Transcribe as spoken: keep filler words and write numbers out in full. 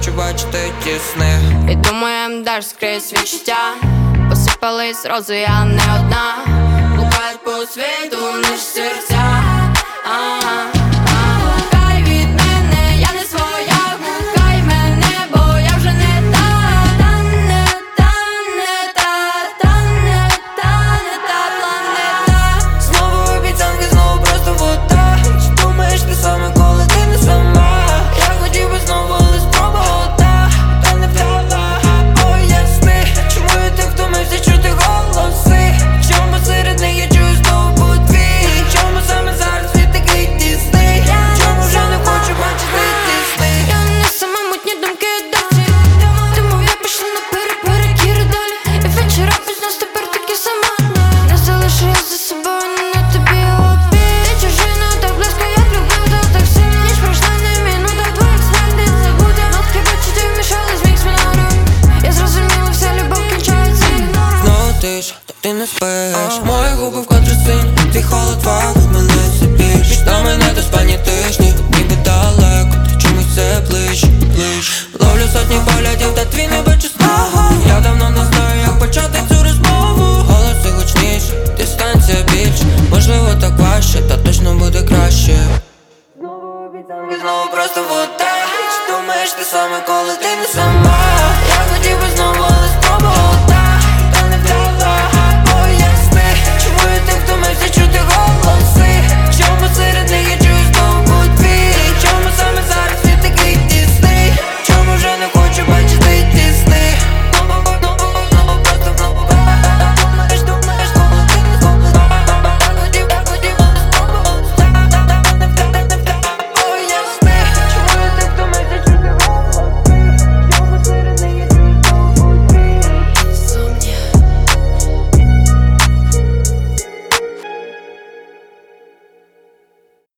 хочу бачити ті сни. І думаєм, даш скрізь відчуття. Посипались рози, я не одна. Блукають по світу наші серця. А-а-а. Хай від мене, я не своя. Хай мене, бо я вже не та. Та не та, не та, та не та, не та планета. Знову обіцянки, знову просто вода. Чи думаєш ти саме, коли ти не сама? Я хотів би знову лиш спробувати, та не вдала. Поясни, чому я так втомився чути голоси? Чому серед них я чую знову подвій? Чому саме зараз світ такий тісний? Чому вже не хочу бачити ті сни? Я не сама, мутні думки досі. Тому я пішла на переперекіри далі. І вечора без нас тепер такі самотні. Не залишилась за собою, не на тобі обід. Ти чужина так близько, як любив, та так сильно. Ніч пройшла не минута, твоїх снах не забуде. Нотки почуттів мішались, мікс мінором. Я зрозуміла, вся любов кінчається ігнором. Знову тиш, та ти не спиш. Мої губи вкотре синь, твій холод валить мене все більш. Та мене до спальні тижні, ніби далеко, ти чомусь все ближ, ближ. Ловлю сотні поглядів, та твій не бачу смагу. Я давно не знаю, як почати цю розмову. Голоси гучніше, дистанція більше. Можливо так важче, та точно буде краще. Знову обіцянки, знову просто вода. Чи думаєш ти саме, коли ти не сама?